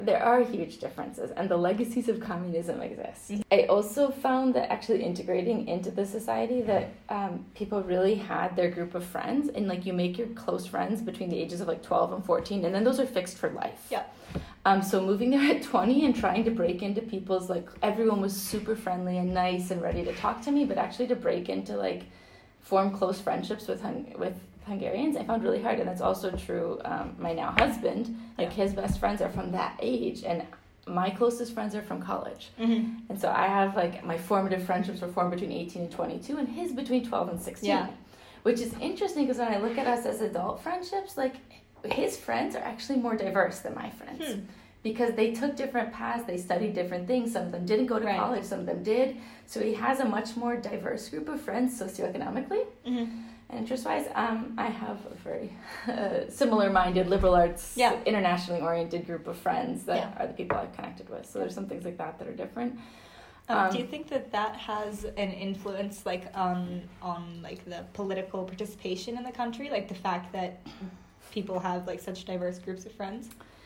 There are huge differences, and the legacies of communism exist. Mm-hmm. I also found that actually integrating into the society that people really had their group of friends, and like you make your close friends between the ages of like 12 and 14, and then those are fixed for life. Yeah. So moving there at 20 and trying to break into people's, like, everyone was super friendly and nice and ready to talk to me, but actually to break into, like, form close friendships with Hungarians, I found really hard. And that's also true. My now husband, like, his best friends are from that age, and my closest friends are from college. Mm-hmm. And so I have, like, my formative friendships were formed between 18 and 22, and his between 12 and 16. Yeah. Which is interesting, because when I look at us as adult friendships, like, his friends are actually more diverse than my friends. Because they took different paths, they studied different things. Some of them didn't go to college, some of them did. So he has a much more diverse group of friends socioeconomically. Mm-hmm. And interest-wise, I have a very similar-minded, liberal arts, internationally oriented group of friends that are the people I've connected with. So there's some things like that are different. Do you think that has an influence, like, on like the political participation in the country, like the fact that people have like such diverse groups of friends?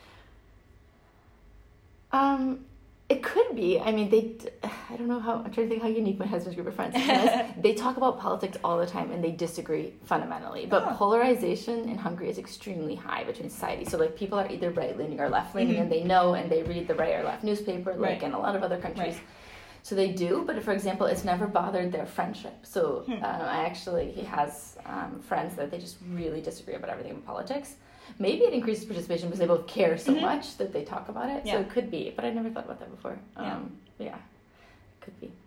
It could be. I mean, I don't know I'm trying to think how unique my husband's group of friends is. They talk about politics all the time and they disagree fundamentally. But polarization in Hungary is extremely high between society. So, like, people are either right-leaning or left-leaning, and they know, and they read the right or left newspaper, like in a lot of other countries. Right. So they do, but for example, it's never bothered their friendship. So he has friends that they just really disagree about everything in politics. Maybe it increases participation because they both care so much that they talk about it. So it could be, but I never thought about that before. It could be.